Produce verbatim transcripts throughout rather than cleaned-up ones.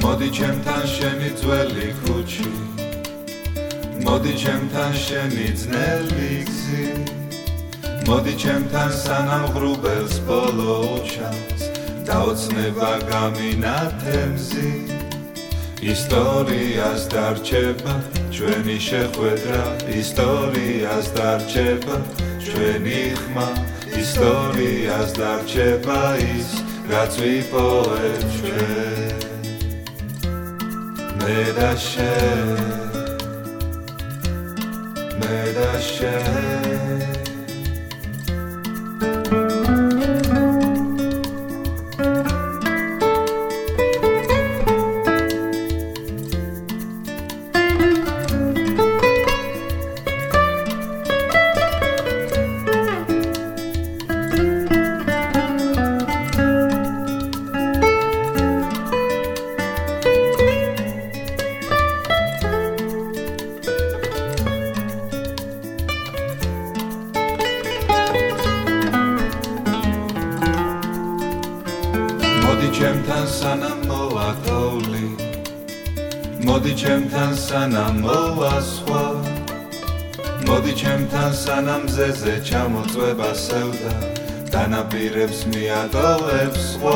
მოდი ჩემთან შენი ძველი ქუჩი მოდი ჩემთან შენი ძნელი გზი მოდი ჩემთან სანამ ღრუბელს ბოლო უჩანს დაოცნება გამინათემზი ისტორიას დარჩება ჩვენი შეხვედრა ისტორიას დარჩება ჩვენი ხმა ისტორიას დარჩება ის რაც ვიპოვეთ ჩვენ მე და შენ მე და შენ მოდი ჩემთან სანამ მოვათოვლი მოდი ჩემთან სანამ მოვასხვა მოდი ჩემთან სანამ მზეზე ჩამოწვება სევდა დანაპირებს მიატოვებს სხვა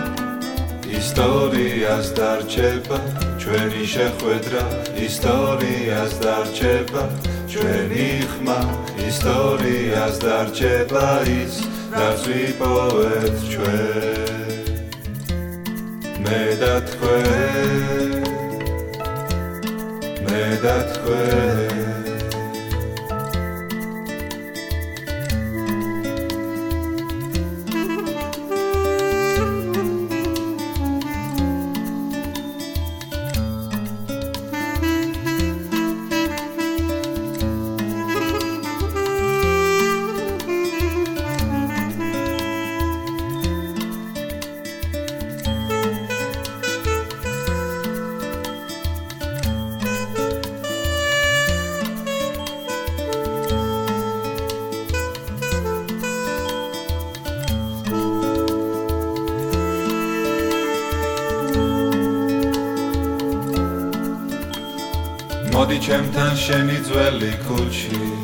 ისტორიას დარჩება ჩვენი შეხვედრა ისტორიას დარჩება ჩვენი ხმა ისტორიას დარჩება ის რაც ვიპოვეთ ჩვენ მე და თქვენ მე და თქვენ მოდი ჩემთან შენი ძველი ქუჩი